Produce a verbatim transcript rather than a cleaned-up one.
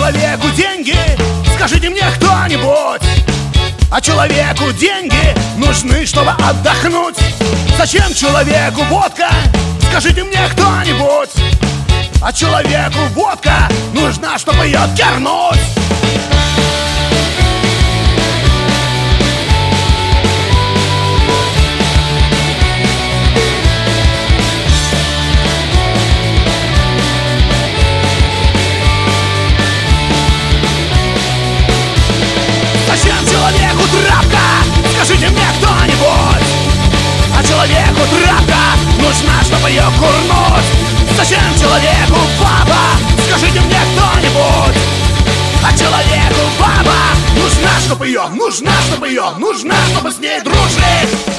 человеку деньги? Скажите мне кто-нибудь. А человеку деньги нужны, чтобы отдохнуть. Зачем человеку водка? Скажите мне кто-нибудь. А человеку водка нужна, чтобы ее кернуть. Зачем человеку травка? Скажите мне кто-нибудь. А человеку травка нужна, чтобы ее курнуть. Зачем человеку баба? Скажите мне кто-нибудь. А человеку баба нужна, чтобы ее, нужна, чтобы ее, нужна, чтобы с ней дружить.